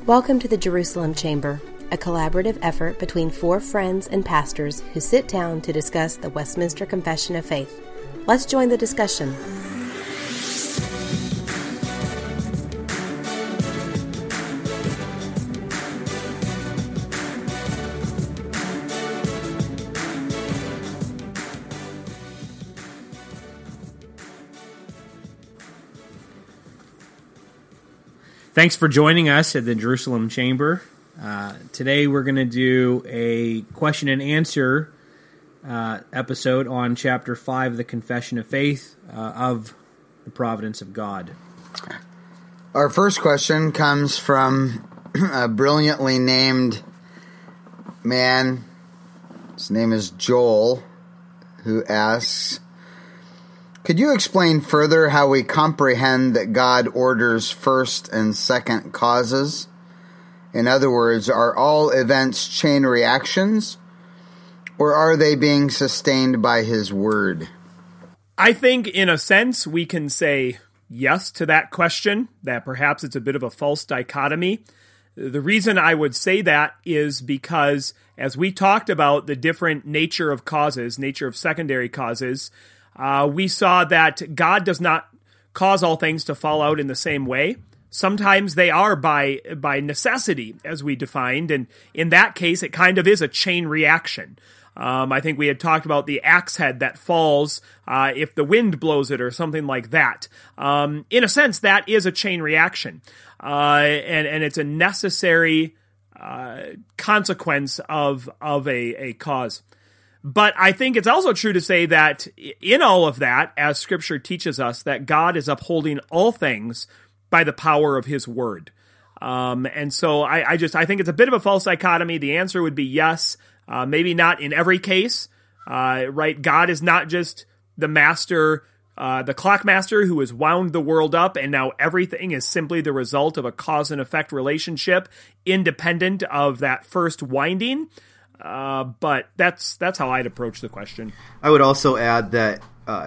Welcome to the Jerusalem Chamber, a collaborative effort between four friends and pastors who sit down to discuss the Westminster Confession of Faith. Let's join the discussion. Thanks for joining us at the Jerusalem Chamber. Today we're going to do a question and answer episode on Chapter 5 of the Confession of Faith of the Providence of God. Our first question comes from a brilliantly named man. His name is Joel, who asks, could you explain further how we comprehend that God orders first and second causes? In other words, are all events chain reactions, or are they being sustained by His Word? I think, in a sense, we can say yes to that question, that perhaps it's a bit of a false dichotomy. The reason I would say that is because, as we talked about the different nature of causes, nature of secondary causes, we saw that God does not cause all things to fall out in the same way. Sometimes they are by necessity, as we defined, and in that case, it kind of is a chain reaction. I think we had talked about the axe head that falls if the wind blows it or something like that. In a sense, that is a chain reaction, and it's a necessary consequence of a cause. But I think it's also true to say that in all of that, as Scripture teaches us, that God is upholding all things by the power of His Word. And so I think it's a bit of a false dichotomy. The answer would be yes, maybe not in every case, right? God is not just the master, the clock master who has wound the world up, and now everything is simply the result of a cause and effect relationship, independent of that first winding. But that's how I'd approach the question. I would also add that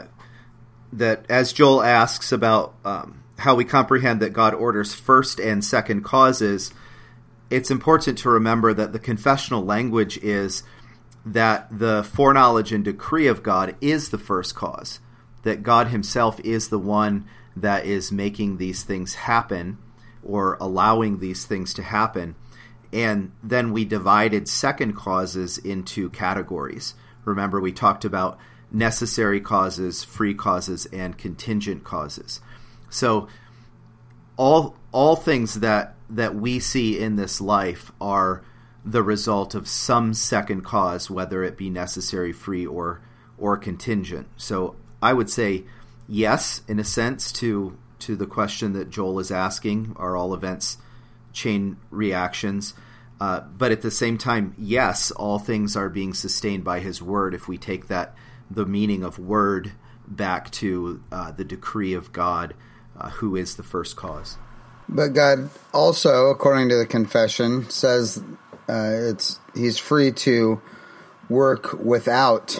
that as Joel asks about how we comprehend that God orders first and second causes, it's important to remember that the confessional language is that the foreknowledge and decree of God is the first cause, that God Himself is the one that is making these things happen or allowing these things to happen. And then we divided second causes into categories. Remember, we talked about necessary causes, free causes, and contingent causes. So all things that we see in this life are the result of some second cause, whether it be necessary, free, or contingent. So I would say yes, in a sense, to the question that Joel is asking, are all events chain reactions, but at the same time, yes, all things are being sustained by His Word, if we take the meaning of word back to the decree of God, who is the first cause. But God also, according to the confession, says He's free to work without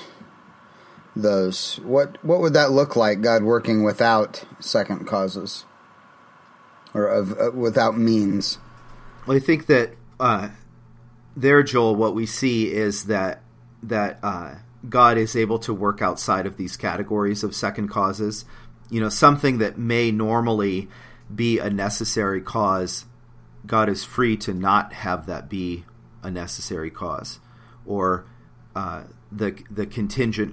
those. What would that look like, God working without second causes, or without means? Well, I think that there, Joel, what we see is that God is able to work outside of these categories of second causes. You know, something that may normally be a necessary cause, God is free to not have that be a necessary cause, or the contingent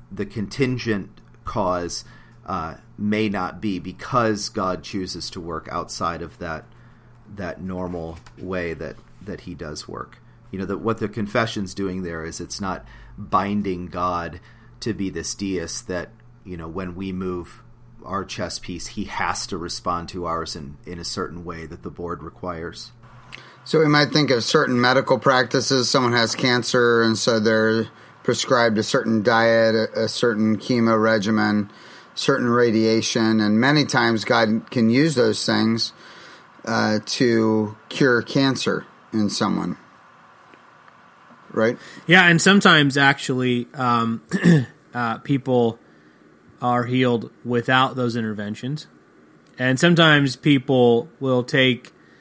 cause may not be, because God chooses to work outside of that normal way that He does work. You know, that what the confession's doing there is it's not binding God to be this deist that, you know, when we move our chess piece, He has to respond to ours in a certain way that the board requires. So we might think of certain medical practices. Someone has cancer, and so they're prescribed a certain diet, a certain chemo regimen, certain radiation, and many times God can use those things to cure cancer in someone. Right? Yeah, and sometimes actually people are healed without those interventions. And sometimes people will take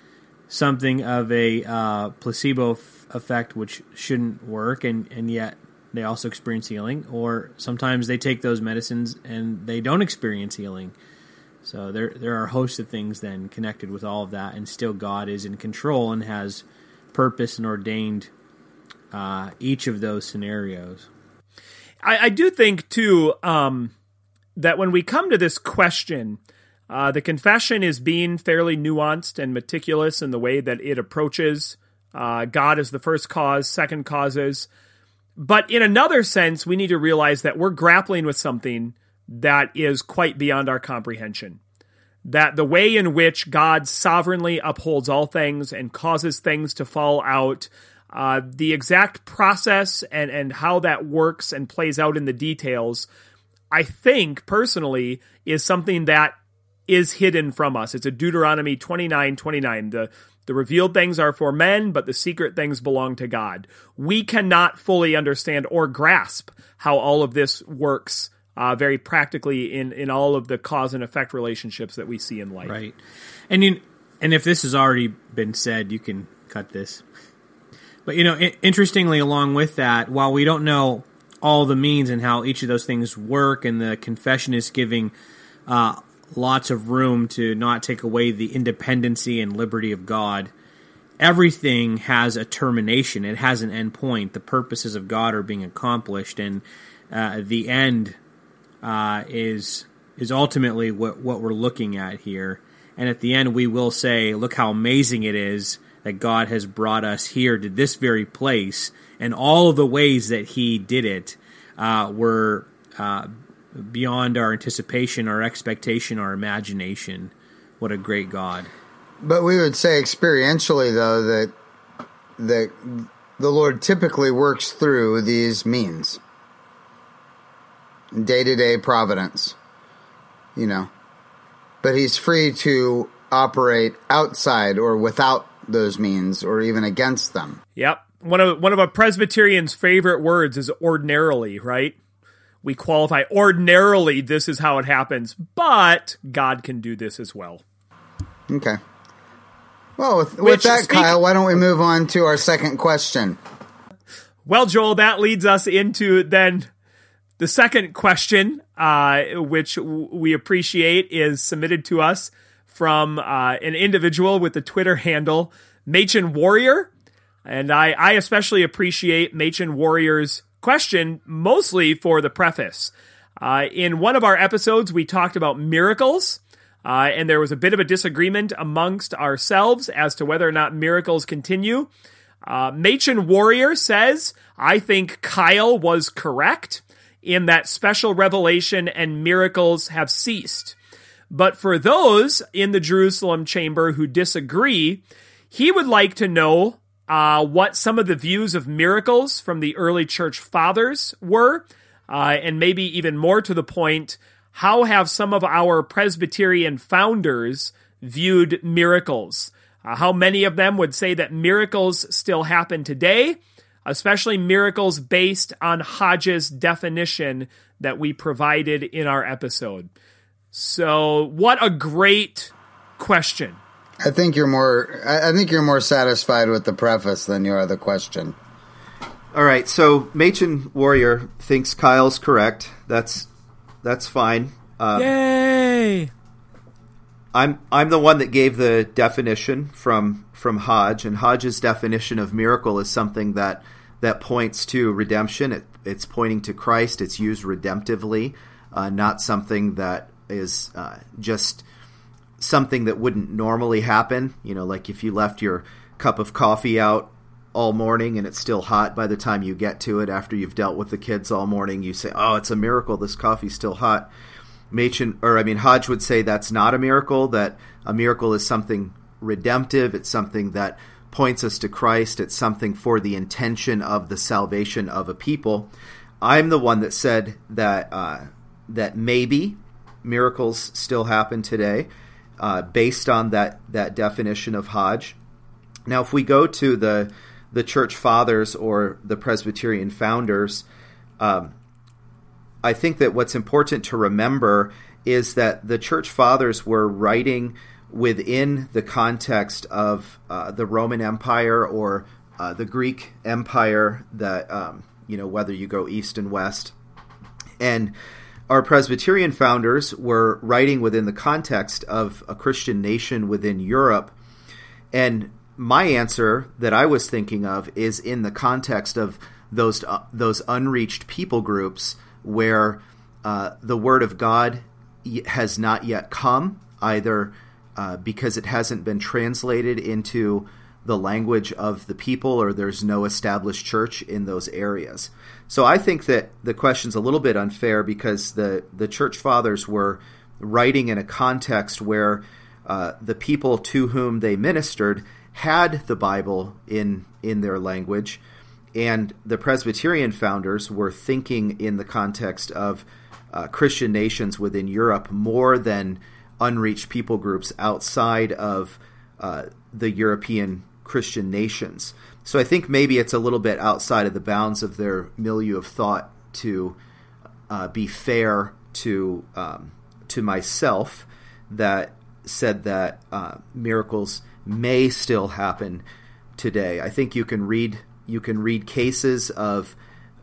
something of a placebo effect, which shouldn't work, and yet they also experience healing. Or sometimes they take those medicines and they don't experience healing. So there are a host of things then connected with all of that, and still God is in control and has purpose and ordained each of those scenarios. I do think, too, that when we come to this question, the confession is being fairly nuanced and meticulous in the way that it approaches God as the first cause, second causes. But in another sense, we need to realize that we're grappling with something that is quite beyond our comprehension. That the way in which God sovereignly upholds all things and causes things to fall out, the exact process and how that works and plays out in the details, I think, personally, is something that is hidden from us. It's a Deuteronomy 29:29. The revealed things are for men, but the secret things belong to God. We cannot fully understand or grasp how all of this works very practically in all of the cause and effect relationships that we see in life. Right. And if this has already been said, you can cut this. But, interestingly, along with that, while we don't know all the means and how each of those things work, and the confession is giving lots of room to not take away the independency and liberty of God, everything has a termination. It has an end point. The purposes of God are being accomplished, and the end is ultimately what we're looking at here. And at the end, we will say, look how amazing it is that God has brought us here to this very place, and all of the ways that He did it were beyond our anticipation, our expectation, our imagination. What a great God. But we would say experientially, though, that the Lord typically works through these means. Day-to-day providence, But He's free to operate outside or without those means, or even against them. Yep. One of a Presbyterian's favorite words is ordinarily, right? We qualify ordinarily, this is how it happens, but God can do this as well. Okay. Well, with that, Kyle, why don't we move on to our second question? Well, Joel, that leads us into then the second question, which we appreciate is submitted to us from an individual with the Twitter handle Machen Warrior. And I especially appreciate Machen Warrior's question, mostly for the preface. In one of our episodes, we talked about miracles, and there was a bit of a disagreement amongst ourselves as to whether or not miracles continue. Machen Warrior says, I think Kyle was correct in that special revelation and miracles have ceased. But for those in the Jerusalem chamber who disagree, he would like to know what some of the views of miracles from the early church fathers were, and maybe even more to the point, how have some of our Presbyterian founders viewed miracles? How many of them would say that miracles still happen today, especially miracles based on Hodge's definition that we provided in our episode? So, what a great question. I think you're more satisfied with the preface than you are the question. All right, so Machen Warrior thinks Kyle's correct. That's fine. Yay! I'm the one that gave the definition from Hodge, and Hodge's definition of miracle is something that points to redemption. It's pointing to Christ. It's used redemptively, not something that is just something that wouldn't normally happen. Like if you left your cup of coffee out all morning and it's still hot by the time you get to it after you've dealt with the kids all morning, you say, oh, it's a miracle, this coffee's still hot. Hodge would say that's not a miracle, that a miracle is something redemptive, it's something that points us to Christ, it's something for the intention of the salvation of a people. I'm the one that said that maybe miracles still happen today, based on that definition of Hodge. Now, if we go to the church fathers or the Presbyterian founders, I think that what's important to remember is that the church fathers were writing within the context of the Roman Empire or the Greek Empire, that whether you go east and west. And our Presbyterian founders were writing within the context of a Christian nation within Europe. And my answer that I was thinking of is in the context of those unreached people groups where the Word of God has not yet come, either because it hasn't been translated into the language of the people, or there's no established church in those areas. So I think that the question's a little bit unfair, because the church fathers were writing in a context where the people to whom they ministered had the Bible in their language, and the Presbyterian founders were thinking in the context of Christian nations within Europe more than unreached people groups outside of the European Christian nations. So I think maybe it's a little bit outside of the bounds of their milieu of thought to be fair to myself, that said that miracles may still happen today. I think you can read cases of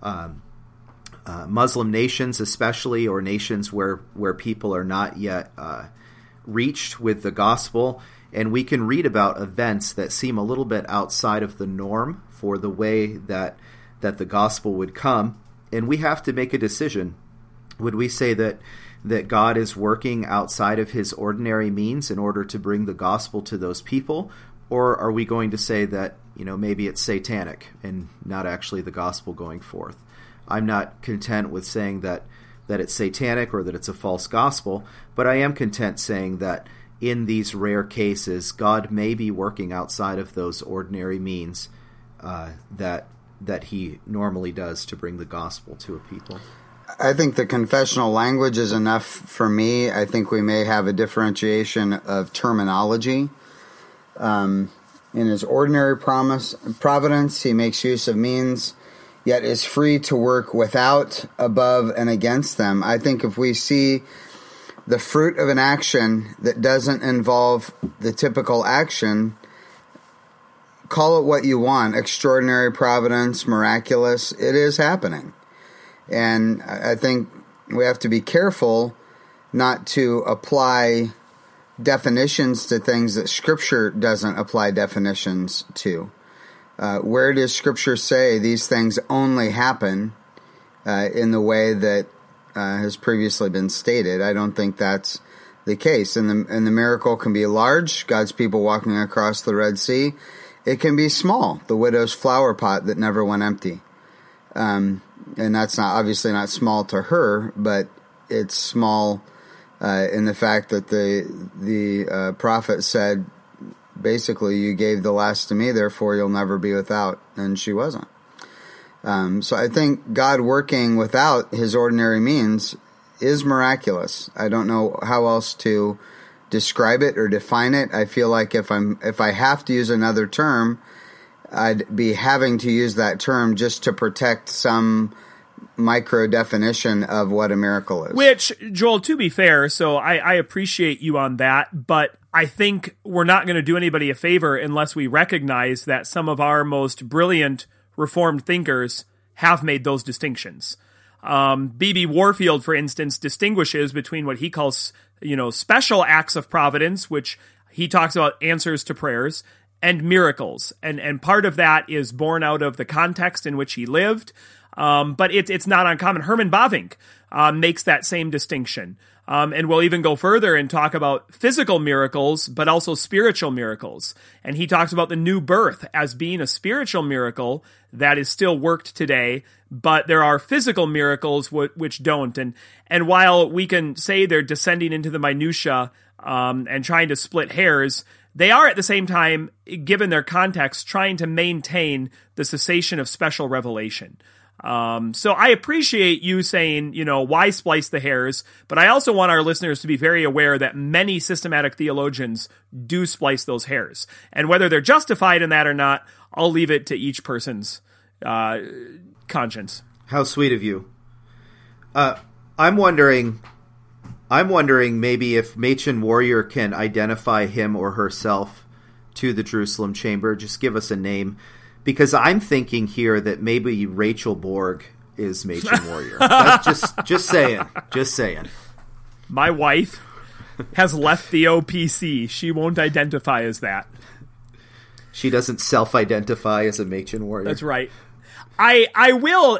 Muslim nations, especially, or nations where people are not yet reached with the gospel. And we can read about events that seem a little bit outside of the norm for the way that the gospel would come. And we have to make a decision. Would we say that God is working outside of his ordinary means in order to bring the gospel to those people? Or are we going to say that, maybe it's satanic and not actually the gospel going forth? I'm not content with saying that it's satanic or that it's a false gospel, but I am content saying that in these rare cases, God may be working outside of those ordinary means that he normally does to bring the gospel to a people. I think the confessional language is enough for me. I think we may have a differentiation of terminology. In his ordinary providence, he makes use of means, yet is free to work without, above, and against them. I think if we see the fruit of an action that doesn't involve the typical action, call it what you want, extraordinary providence, miraculous, it is happening. And I think we have to be careful not to apply definitions to things that Scripture doesn't apply definitions to. Where does Scripture say these things only happen in the way that has previously been stated? I don't think that's the case. And the miracle can be large, God's people walking across the Red Sea. It can be small, the widow's flower pot that never went empty. And that's obviously not small to her, but it's small in the fact that the prophet said, basically, you gave the last to me, therefore you'll never be without, and she wasn't. So I think God working without his ordinary means is miraculous. I don't know how else to describe it or define it. I feel like if I have to use another term, I'd be having to use that term just to protect some micro definition of what a miracle is. Which, Joel, to be fair, so I appreciate you on that, but I think we're not going to do anybody a favor unless we recognize that some of our most brilliant Reformed thinkers have made those distinctions. B.B. Warfield, for instance, distinguishes between what he calls, special acts of providence, which he talks about answers to prayers, and miracles. And part of that is born out of the context in which he lived, but it's not uncommon. Herman Bavinck makes that same distinction. And we'll even go further and talk about physical miracles, but also spiritual miracles. And he talks about the new birth as being a spiritual miracle that is still worked today, but there are physical miracles which don't. And while we can say they're descending into the minutia and trying to split hairs, they are at the same time, given their context, trying to maintain the cessation of special revelation. So I appreciate you saying, why splice the hairs, but I also want our listeners to be very aware that many systematic theologians do splice those hairs. And whether they're justified in that or not, I'll leave it to each person's conscience. How sweet of you. I'm wondering, I'm wondering maybe if Machen Warrior can identify him or herself to the Jerusalem Chamber. Just give us a name. Because I'm thinking here that maybe Rachel Borg is Machen Warrior. That's just saying. Just saying. My wife has left the OPC. She won't identify as that. She doesn't self-identify as a Machen Warrior. That's right. I will,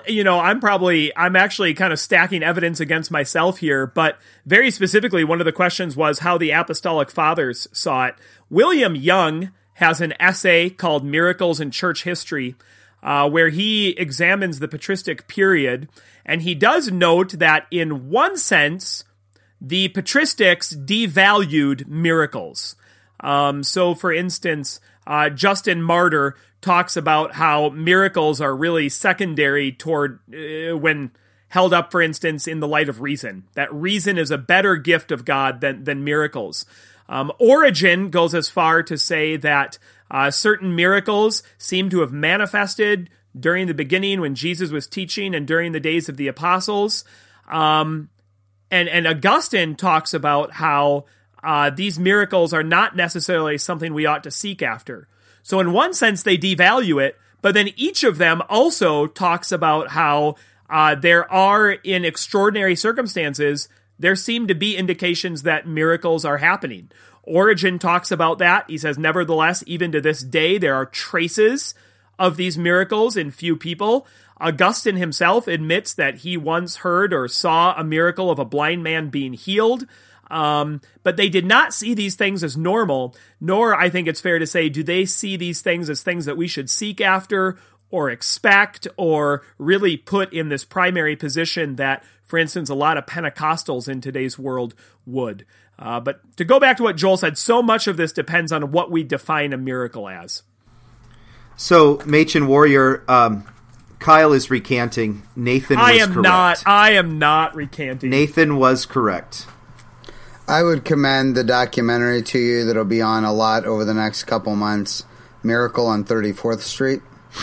I'm actually kind of stacking evidence against myself here, but very specifically, one of the questions was how the Apostolic Fathers saw it. William Young has an essay called Miracles in Church History, where he examines the patristic period, and he does note that in one sense, the patristics devalued miracles. So, for instance, Justin Martyr talks about how miracles are really secondary toward when held up, for instance, in the light of reason. That reason is a better gift of God than miracles. Origen goes as far to say that certain miracles seem to have manifested during the beginning when Jesus was teaching and during the days of the apostles. And Augustine talks about how these miracles are not necessarily something we ought to seek after. So in one sense, they devalue it, but then each of them also talks about how there are, in extraordinary circumstances, there seem to be indications that miracles are happening. Origen talks about that. He says, nevertheless, even to this day, there are traces of these miracles in few people. Augustine himself admits that he once heard or saw a miracle of a blind man being healed. But they did not see these things as normal, nor, I think it's fair to say, do they see these things as things that we should seek after or expect or really put in this primary position that, for instance, a lot of Pentecostals in today's world would. But to go back to what Joel said, so much of this depends on what we define a miracle as. So, Machen Warrior, Kyle is recanting. Nathan was correct. I am not recanting. Nathan was correct. I would commend the documentary to you that'll be on a lot over the next couple months, Miracle on 34th Street.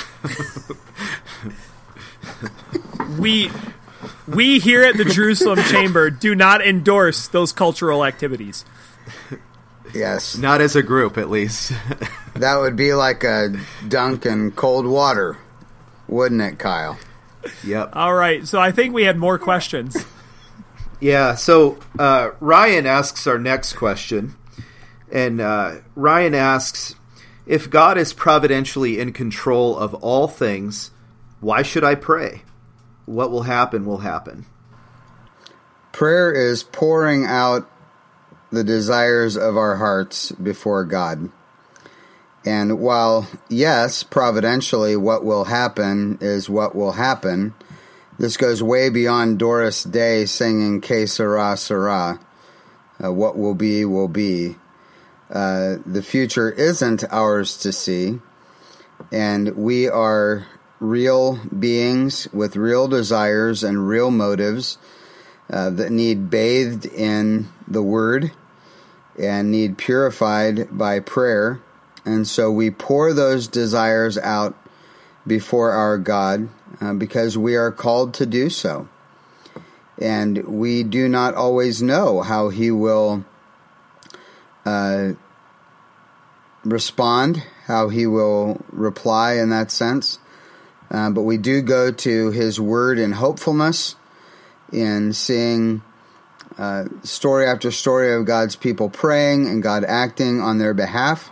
We here at the Jerusalem Chamber do not endorse those cultural activities. Yes. Not as a group, at least. That would be like a dunk in cold water, wouldn't it, Kyle? Yep. All right, so I think we had more questions. Yeah, so Ryan asks our next question, and Ryan asks, if God is providentially in control of all things, why should I pray? What will happen will happen. Prayer is pouring out the desires of our hearts before God. And while, yes, providentially what will happen is what will happen, this goes way beyond Doris Day singing Que Sera, Sera. What will be, will be. The future isn't ours to see, and we are real beings with real desires and real motives that need bathed in the Word and need purified by prayer. And so we pour those desires out before our God because we are called to do so. And we do not always know how He will respond, how He will reply in that sense. But we do go to His Word in hopefulness, in seeing story after story of God's people praying and God acting on their behalf.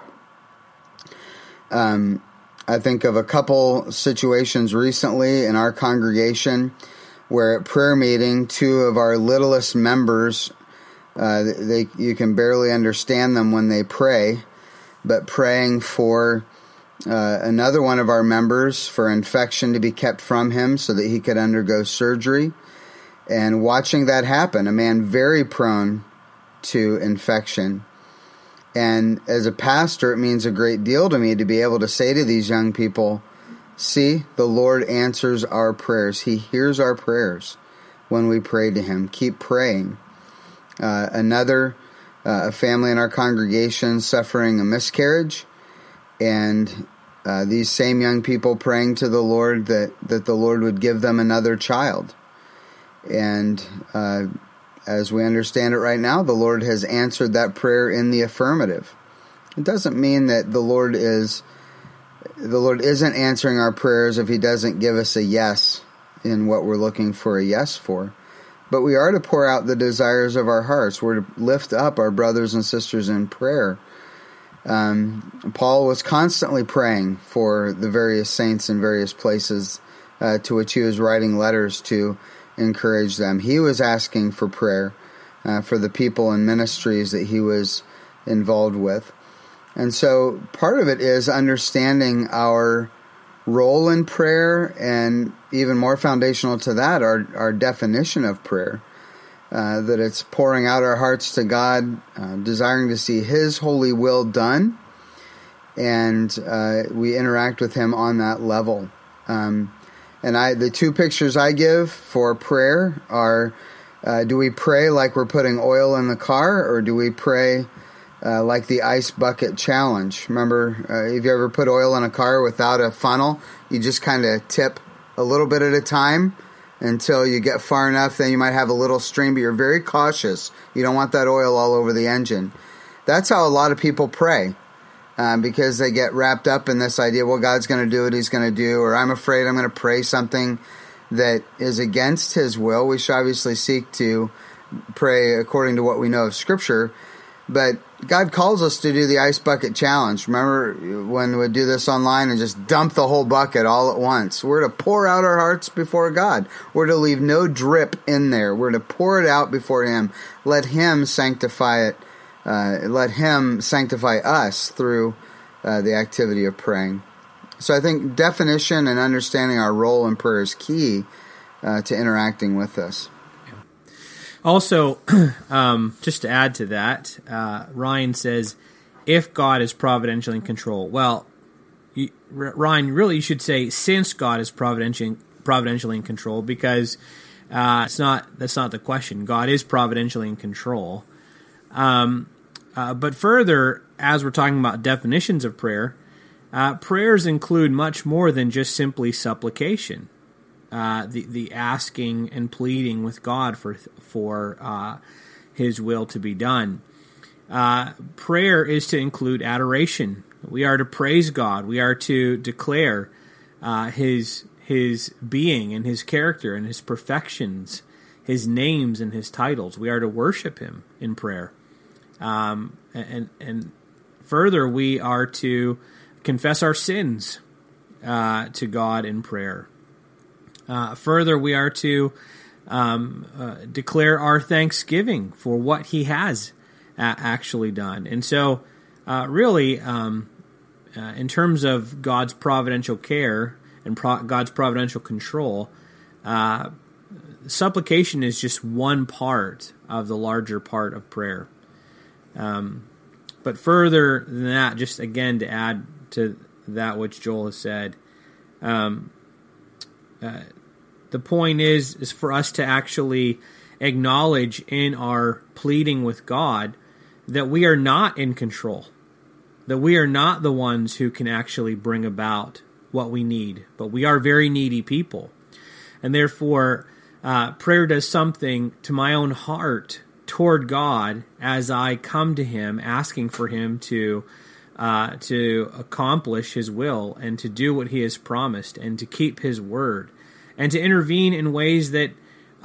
I think of a couple situations recently in our congregation where at prayer meeting, two of our littlest members, you can barely understand them when they pray, but praying for another one of our members for infection to be kept from him so that he could undergo surgery. And watching that happen, a man very prone to infection. And as a pastor, it means a great deal to me to be able to say to these young people, see, the Lord answers our prayers. He hears our prayers when we pray to Him. Keep praying. A family in our congregation suffering a miscarriage, and these same young people praying to the Lord that the Lord would give them another child. And as we understand it right now, the Lord has answered that prayer in the affirmative. It doesn't mean that the Lord isn't answering our prayers if he doesn't give us a yes in what we're looking for a yes for. But we are to pour out the desires of our hearts. We're to lift up our brothers and sisters in prayer. Paul was constantly praying for the various saints in various places to which he was writing letters to encourage them. He was asking for prayer for the people and ministries that he was involved with. And so part of it is understanding our role in prayer, and even more foundational to that, our definition of prayer. That it's pouring out our hearts to God, desiring to see his holy will done, and we interact with him on that level. And the two pictures I give for prayer are, do we pray like we're putting oil in the car, or do we pray like the ice bucket challenge? Remember, if you ever put oil in a car without a funnel, you just kind of tip a little bit at a time until you get far enough. Then you might have a little stream, but you're very cautious. You don't want that oil all over the engine. That's how a lot of people pray, because they get wrapped up in this idea, well, God's going to do what he's going to do, or I'm afraid I'm going to pray something that is against his will. We should obviously seek to pray according to what we know of Scripture, but God calls us to do the ice bucket challenge. Remember when we do this online and just dump the whole bucket all at once? We're to pour out our hearts before God. We're to leave no drip in there. We're to pour it out before him. Let him sanctify it. Let him sanctify us through the activity of praying. So I think definition and understanding our role in prayer is key to interacting with us. Also, just to add to that, Ryan says, if God is providentially in control. Well, Ryan, really you should say, since God is providentially in control, because that's not the question. God is providentially in control. But further, as we're talking about definitions of prayer, prayers include much more than just simply supplication. The asking and pleading with God for his will to be done. Prayer is to include adoration. We are to praise God. We are to declare his being and his character and his perfections, his names and his titles. We are to worship him in prayer. And further, we are to confess our sins to God in prayer. Further, we are to declare our thanksgiving for what he has actually done. And so, really, in terms of God's providential care and God's providential control, supplication is just one part of the larger part of prayer. But further than that, just again to add to that which Joel has said, the point is for us to actually acknowledge in our pleading with God that we are not in control, that we are not the ones who can actually bring about what we need, but we are very needy people. And therefore, prayer does something to my own heart toward God as I come to him, asking for him to accomplish his will and to do what he has promised and to keep his word and to intervene in ways that,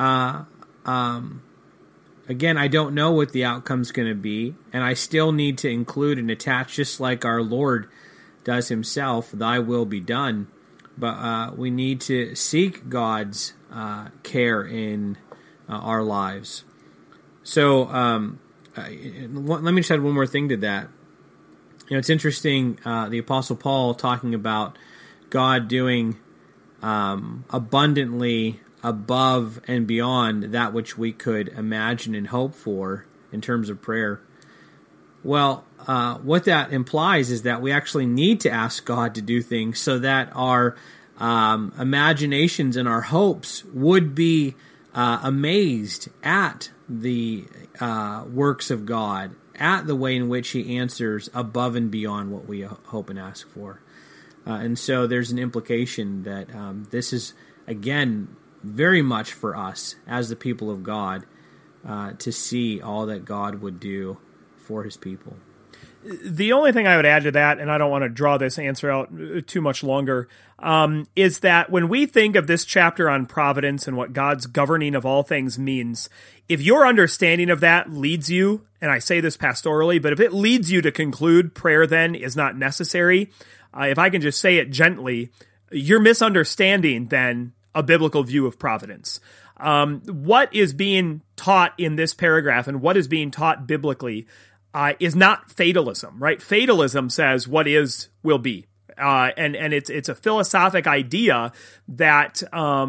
again, I don't know what the outcome's going to be, and I still need to include and attach, just like our Lord does himself, thy will be done. But we need to seek God's care in our lives. So let me just add one more thing to that. It's interesting, the Apostle Paul talking about God doing abundantly above and beyond that which we could imagine and hope for in terms of prayer. Well, what that implies is that we actually need to ask God to do things so that our imaginations and our hopes would be amazed at the works of God, at the way in which he answers above and beyond what we hope and ask for. And so there's an implication that this is, again, very much for us as the people of God, to see all that God would do for his people. The only thing I would add to that, and I don't want to draw this answer out too much longer, is that when we think of this chapter on providence and what God's governing of all things means, if your understanding of that leads you, and I say this pastorally, but if it leads you to conclude prayer then is not necessary, if I can just say it gently, you're misunderstanding then a biblical view of providence. What is being taught in this paragraph and what is being taught biblically is not fatalism, right? Fatalism says what is will be, and it's a philosophic idea that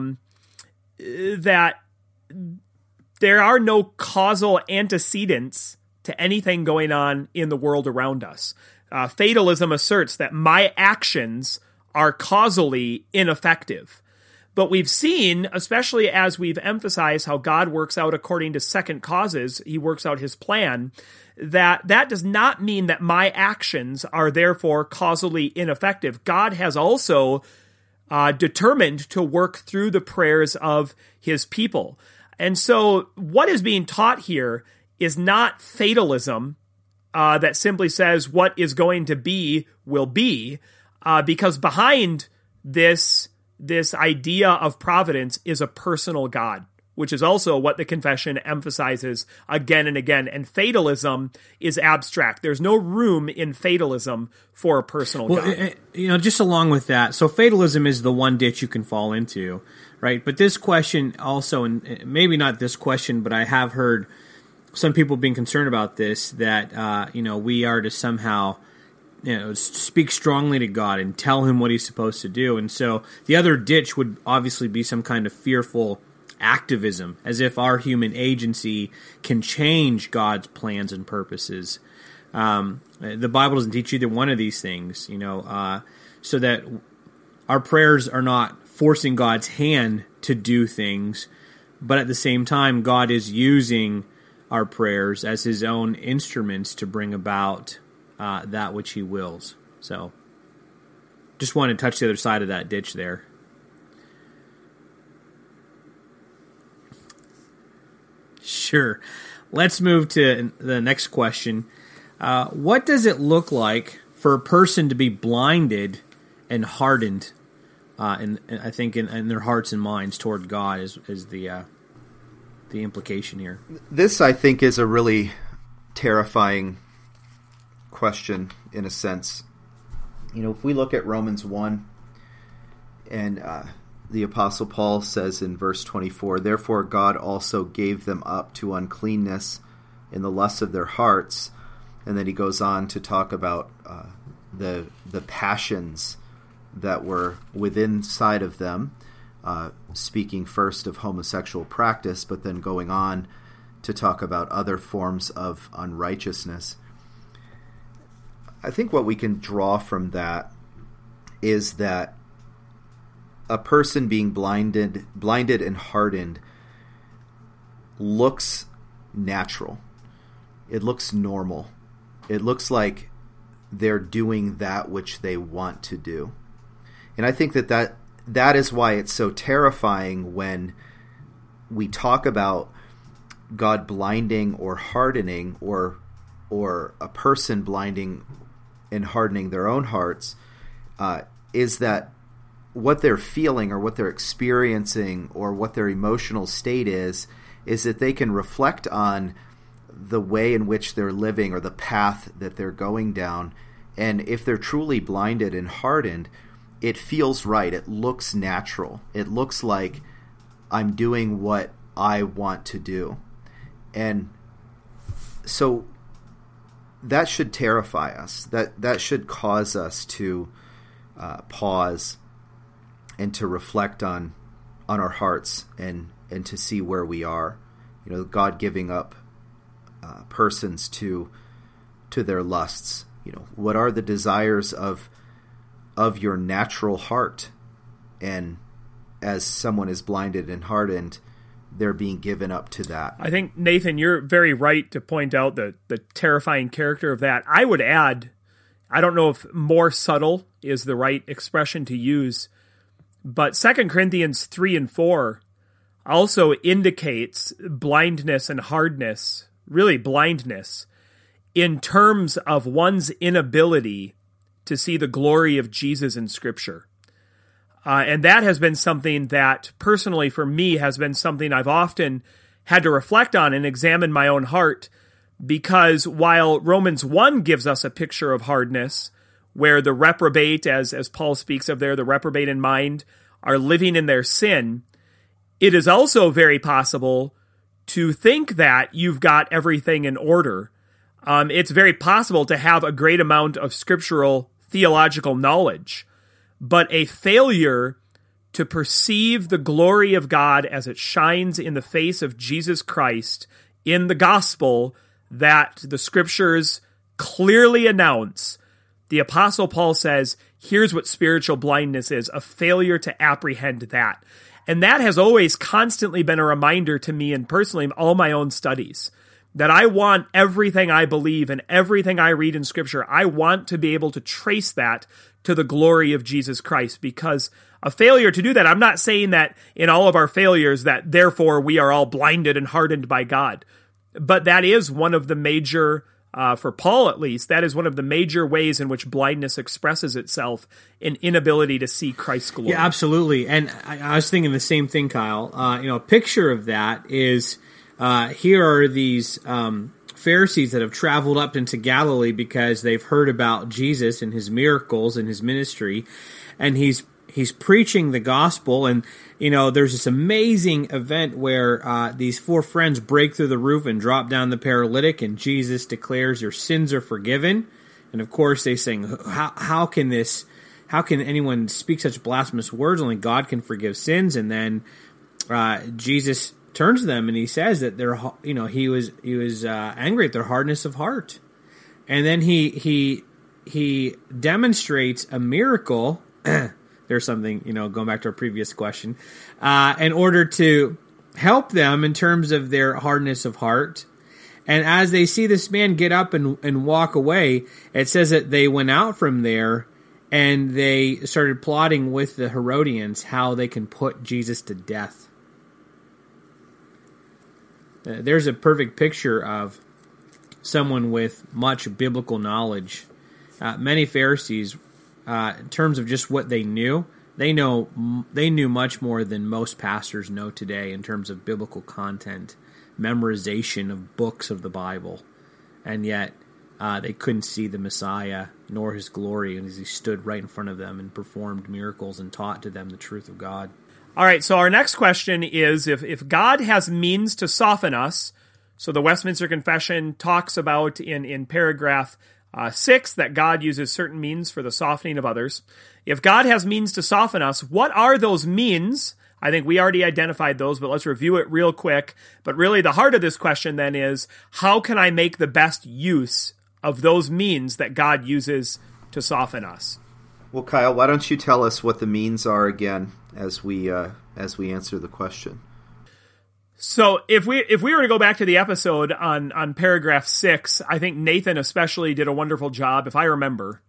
that there are no causal antecedents to anything going on in the world around us. Fatalism asserts that my actions are causally ineffective. But we've seen, especially as we've emphasized how God works out according to second causes, he works out his plan, that does not mean that my actions are therefore causally ineffective. God has also determined to work through the prayers of his people. And so what is being taught here is not fatalism that simply says what is going to be will be, because behind this idea of providence is a personal God, which is also what the confession emphasizes again and again. And fatalism is abstract. There's no room in fatalism for a personal God. Just along with that, so fatalism is the one ditch you can fall into, right? But this question also, and maybe not this question, but I have heard some people being concerned about this, that, we are to somehow speak strongly to God and tell him what he's supposed to do. And so the other ditch would obviously be some kind of fearful activism, as if our human agency can change God's plans and purposes. The Bible doesn't teach either one of these things, so that our prayers are not forcing God's hand to do things, but at the same time, God is using our prayers as his own instruments to bring about that which he wills. So, just want to touch the other side of that ditch there. Sure. Let's move to the next question. What does it look like for a person to be blinded and hardened, and I think in their hearts and minds toward God is the implication here? This, I think, is a really terrifying question in a sense. If we look at Romans 1, and the Apostle Paul says in verse 24, "Therefore God also gave them up to uncleanness in the lusts of their hearts," and then he goes on to talk about the passions that were within inside of them, speaking first of homosexual practice, but then going on to talk about other forms of unrighteousness. I think what we can draw from that is that a person being blinded and hardened looks natural. It looks normal. It looks like they're doing that which they want to do. And I think that is why it's so terrifying when we talk about God blinding or hardening, or a person blinding and hardening their own hearts, is that what they're feeling or what they're experiencing or what their emotional state is that they can reflect on the way in which they're living or the path that they're going down. And if they're truly blinded and hardened, it feels right. It looks natural. It looks like I'm doing what I want to do. And so that should terrify us. That should cause us to pause and to reflect on our hearts and to see where we are. God giving up persons to their lusts. What are the desires of your natural heart? And as someone is blinded and hardened, they're being given up to that. I think, Nathan, you're very right to point out the terrifying character of that. I would add, I don't know if more subtle is the right expression to use, but 2 Corinthians 3 and 4 also indicates blindness and hardness, really blindness, in terms of one's inability to see the glory of Jesus in Scripture. And that has been something that, personally for me, has been something I've often had to reflect on and examine my own heart, because while Romans 1 gives us a picture of hardness, where the reprobate, as Paul speaks of there, the reprobate in mind, are living in their sin, it is also very possible to think that you've got everything in order. It's very possible to have a great amount of scriptural theological knowledge, but a failure to perceive the glory of God as it shines in the face of Jesus Christ in the gospel that the scriptures clearly announce. The Apostle Paul says, here's what spiritual blindness is, a failure to apprehend that. And that has always constantly been a reminder to me, and personally in all my own studies, that I want everything I believe and everything I read in Scripture, I want to be able to trace that to the glory of Jesus Christ, because a failure to do that, I'm not saying that in all of our failures that therefore we are all blinded and hardened by God, but that is one of the major, for Paul at least, that is one of the major ways in which blindness expresses itself in inability to see Christ's glory. Yeah, absolutely. And I was thinking the same thing, Kyle. A picture of that is here are these Pharisees that have traveled up into Galilee because they've heard about Jesus and his miracles and his ministry, and he's preaching the gospel. And there's this amazing event where these four friends break through the roof and drop down the paralytic, and Jesus declares your sins are forgiven. And of course they sing, how can anyone speak such blasphemous words? Only God can forgive sins. And then Jesus turns to them and he says that he was angry at their hardness of heart. And then he demonstrates a miracle. There's something, going back to our previous question, in order to help them in terms of their hardness of heart. And as they see this man get up and walk away, it says that they went out from there and they started plotting with the Herodians how they can put Jesus to death. There's a perfect picture of someone with much biblical knowledge. Many Pharisees, in terms of just what they knew, they knew much more than most pastors know today in terms of biblical content, memorization of books of the Bible, and yet they couldn't see the Messiah nor his glory as he stood right in front of them and performed miracles and taught to them the truth of God. All right, so our next question is, if God has means to soften us, so the Westminster Confession talks about in paragraph 6 that God uses certain means for the softening of others. If God has means to soften us, what are those means? I think we already identified those, but let's review it real quick. But really the heart of this question then is, how can I make the best use of those means that God uses to soften us? Well, Kyle, why don't you tell us what the means are again as we answer the question? So if we were to go back to the episode on paragraph 6, I think Nathan especially did a wonderful job, if I remember,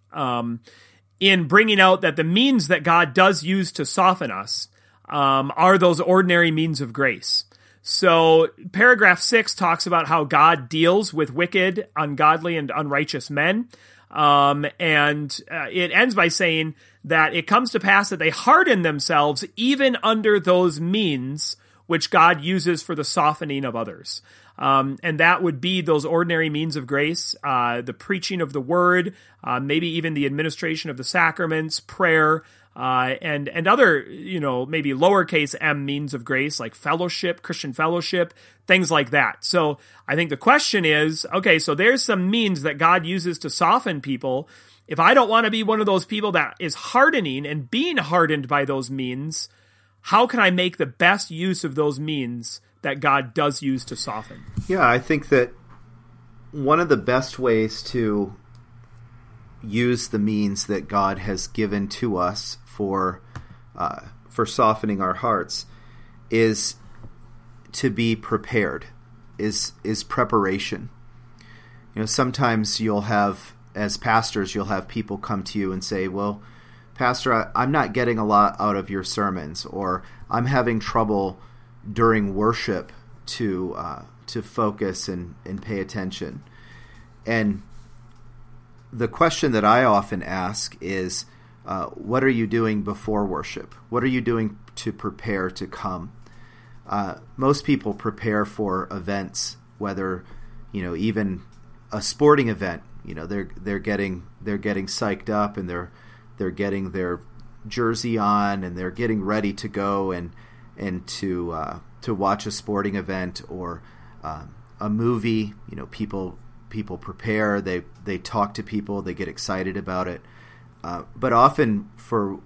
in bringing out that the means that God does use to soften us are those ordinary means of grace. So paragraph 6 talks about how God deals with wicked, ungodly, and unrighteous men. And it ends by saying that it comes to pass that they harden themselves even under those means which God uses for the softening of others. And that would be those ordinary means of grace, the preaching of the word, maybe even the administration of the sacraments, prayer, and other, maybe lowercase m means of grace, like fellowship, Christian fellowship, things like that. So I think the question is, okay, so there's some means that God uses to soften people. If I don't want to be one of those people that is hardening and being hardened by those means, how can I make the best use of those means that God does use to soften? Yeah, I think that one of the best ways to use the means that God has given to us for softening our hearts is to be prepared, is preparation. Sometimes you'll have, as pastors, you'll have people come to you and say, well, Pastor, I'm not getting a lot out of your sermons, or I'm having trouble during worship to focus and pay attention. And the question that I often ask is, what are you doing before worship? What are you doing to prepare to come? Most people prepare for events, whether, even a sporting event. They're getting psyched up, and they're getting their jersey on, and they're getting ready to go and to watch a sporting event or a movie. People prepare. They talk to people. They get excited about it. But often for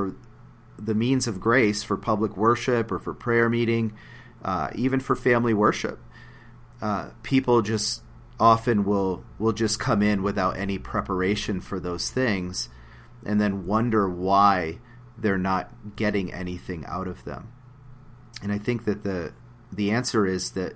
the means of grace, for public worship or for prayer meeting, even for family worship, people just often will just come in without any preparation for those things, and then wonder why they're not getting anything out of them. And I think that the answer is that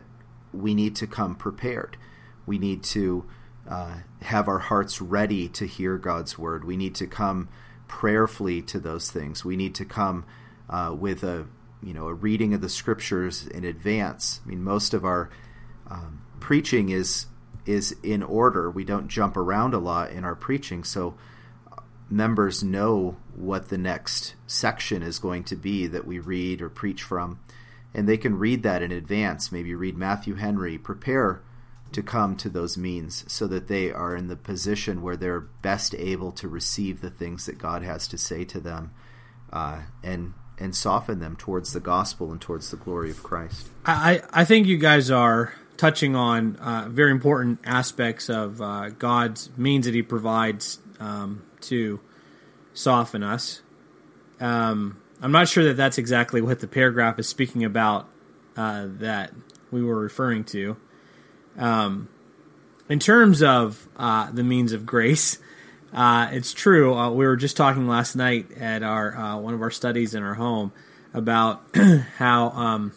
we need to come prepared. We need to have our hearts ready to hear God's word. We need to come prayerfully to those things. We need to come with a reading of the scriptures in advance. I mean, most of our preaching is in order. We don't jump around a lot in our preaching, so members know what the next section is going to be that we read or preach from, and they can read that in advance. Maybe read Matthew Henry, prepare to come to those means so that they are in the position where they're best able to receive the things that God has to say to them, and soften them towards the gospel and towards the glory of Christ. I think you guys are touching on very important aspects of God's means that he provides to soften us. I'm not sure that that's exactly what the paragraph is speaking about that we were referring to. In terms of the means of grace, it's true. We were just talking last night at our one of our studies in our home about how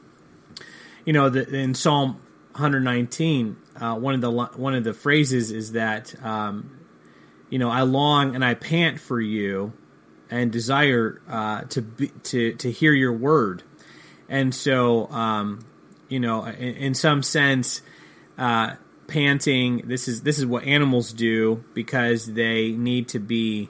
in Psalm 119, one of the phrases is that I long and I pant for you and desire to hear your word. And so in some sense, panting, this is what animals do because they need to be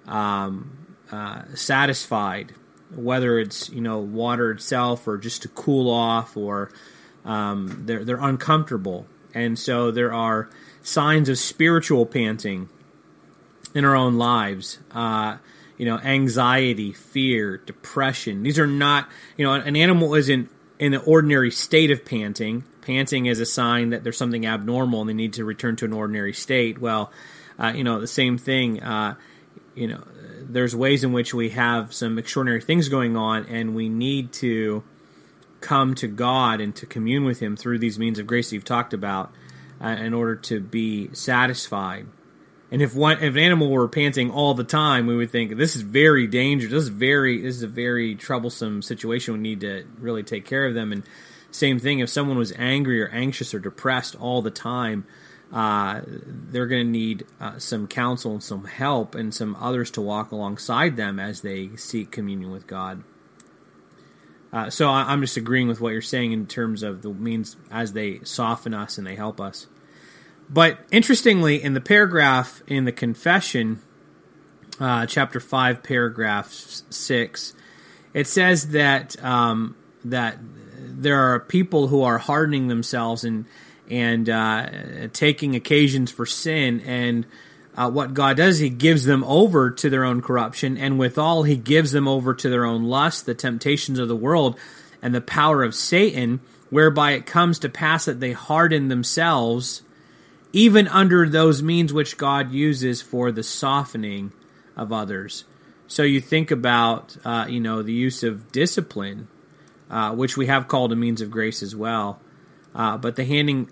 satisfied, whether it's water itself or just to cool off, or they're uncomfortable. And so there are signs of spiritual panting in our own lives. Anxiety, fear, depression. These are not, an animal isn't in the ordinary state of panting. Panting is a sign that there's something abnormal and they need to return to an ordinary state. Well, the same thing, there's ways in which we have some extraordinary things going on, and we need to come to God and to commune with him through these means of grace that you've talked about in order to be satisfied. And if an animal were panting all the time, we would think this is very dangerous. This is a very troublesome situation. We need to really take care of them. And same thing, if someone was angry or anxious or depressed all the time, they're going to need some counsel and some help and some others to walk alongside them as they seek communion with God. So I'm just agreeing with what you're saying in terms of the means as they soften us and they help us. But interestingly, in the paragraph in the confession, chapter 5, paragraph 6, it says that that there are people who are hardening themselves and taking occasions for sin, and what God does, he gives them over to their own corruption, and withal he gives them over to their own lust, the temptations of the world, and the power of Satan, whereby it comes to pass that they harden themselves even under those means which God uses for the softening of others. So you think about, the use of discipline, which we have called a means of grace as well. But the handing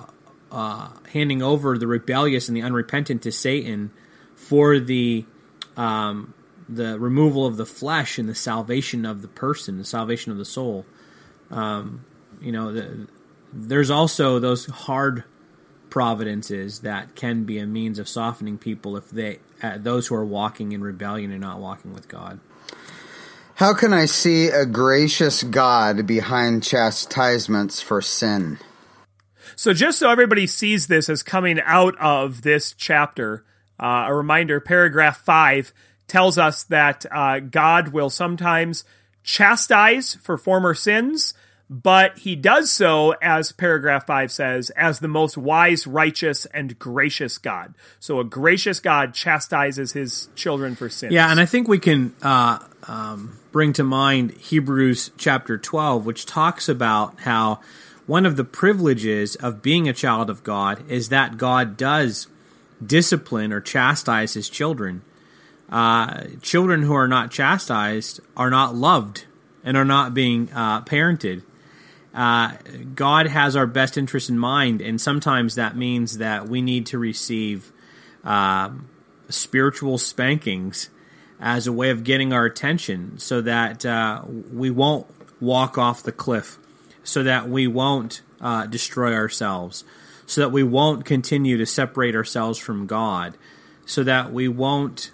over the rebellious and the unrepentant to Satan for the removal of the flesh and the salvation of the person, the salvation of the soul. There's also those hard providences that can be a means of softening people if those who are walking in rebellion and not walking with God. How can I see a gracious God behind chastisements for sin? So just so everybody sees this as coming out of this chapter, a reminder, paragraph 5 tells us that God will sometimes chastise for former sins, but he does so, as paragraph 5 says, as the most wise, righteous, and gracious God. So a gracious God chastises his children for sins. Yeah, and I think we can bring to mind Hebrews chapter 12, which talks about how one of the privileges of being a child of God is that God does discipline or chastise his children. Children who are not chastised are not loved and are not being parented. God has our best interest in mind, and sometimes that means that we need to receive spiritual spankings as a way of getting our attention so that we won't walk off the cliff, so that we won't destroy ourselves, so that we won't continue to separate ourselves from God, so that we won't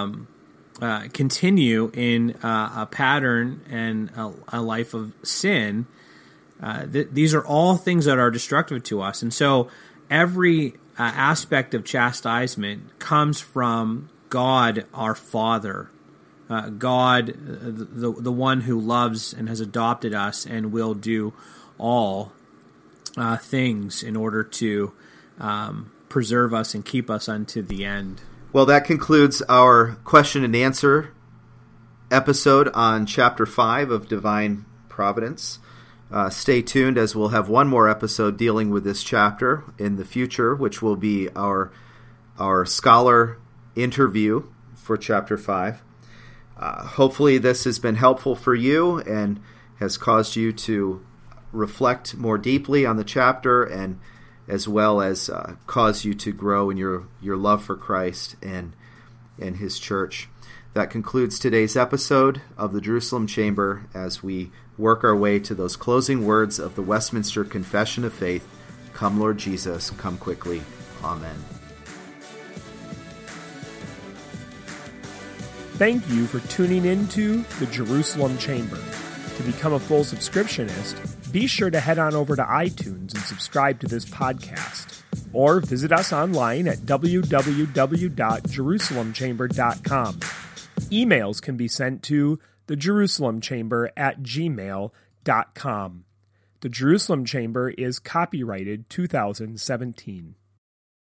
continue in a pattern and a life of sin. These are all things that are destructive to us. And so every aspect of chastisement comes from God, our Father, God, the one who loves and has adopted us and will do all things in order to preserve us and keep us unto the end. Well, that concludes our question and answer episode on Chapter 5 of Divine Providence. Stay tuned, as we'll have one more episode dealing with this chapter in the future, which will be our scholar interview for Chapter 5. Hopefully this has been helpful for you and has caused you to reflect more deeply on the chapter, and as well as cause you to grow in your love for Christ and his church. That concludes today's episode of the Jerusalem Chamber as we work our way to those closing words of the Westminster Confession of Faith. Come, Lord Jesus, come quickly. Amen. Thank you for tuning into the Jerusalem Chamber. To become a full subscriptionist, be sure to head on over to iTunes and subscribe to this podcast. Or visit us online at www.jerusalemchamber.com. Emails can be sent to thejerusalemchamber@gmail.com. The Jerusalem Chamber is copyrighted 2017.